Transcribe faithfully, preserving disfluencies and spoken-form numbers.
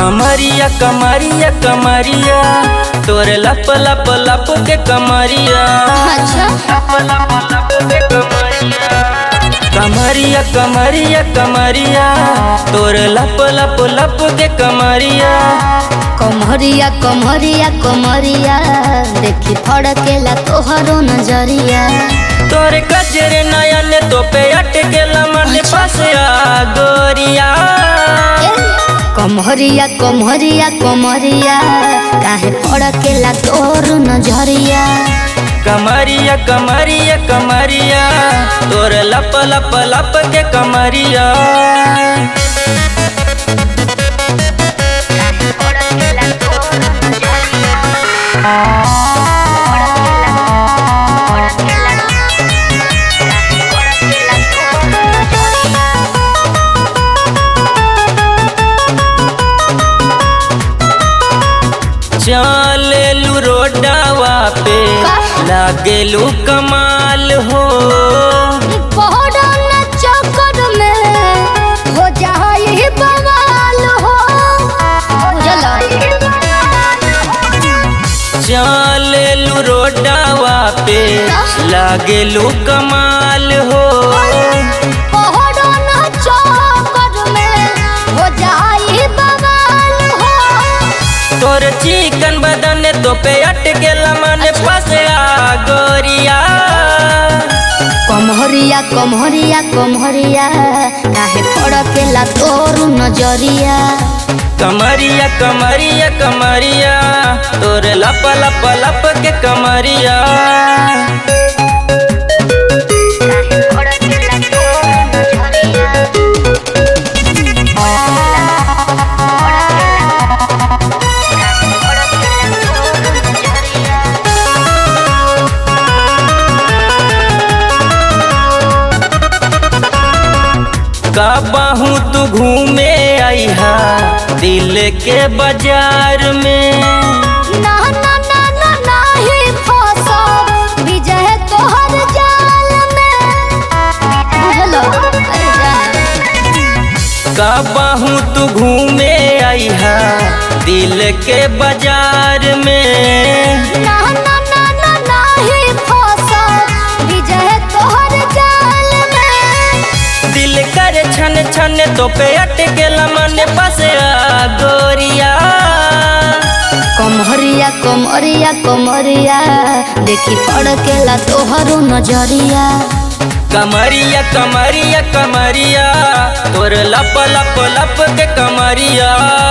कमरिया कमरिया कमरिया तोर लप लप लप के कमरिया। अच्छा लप लप लप के कमरिया कमरिया कमरिया कमरिया तोर लप लप लप के कमरिया। कमरिया कमरिया कमरिया देखी फड़केला तोहरो नजरिया। तोर गजरे नयन तो पे अटकेला मन पास आ गोरिया। कमरिया कमरिया कमरिया काहे फड़केला तोर नजरिया। कमरिया कमरिया कमरिया तोर लप लप लप के कमरिया। चलेलू रोडावा पे लागेलू कमाल हो। चक्कर में हो जाए बवाल हो। चलेलू रोडावा पे लागेलू कमाल हो। तोर चिकन बदन तो पे अटकेला मन पास आ गोरिया। कमरिया कमरिया कमरिया काहे फड़केला तोर नजरिया। कमरिया कमरिया कमरिया तोर लप लप लप के कमरिया। काबहू तू घूमे आईहा दिल के बाजार में। ना ना ना ना नाही फंसो विजय तोहर जाल में। बुझलो काबहू तू घूमे आईहा दिल के बाजार में। ना ना ना ना नाही फंसो विजय तोहर जाल में। दिल कर छन छन तो पे अटकेला मन पास आ गोरिया। कमरिया कमरिया कमरिया देखी फड़केला तोहरो नजरिया। कमरिया कमरिया कमरिया तोर लप लप लप के कमरिया।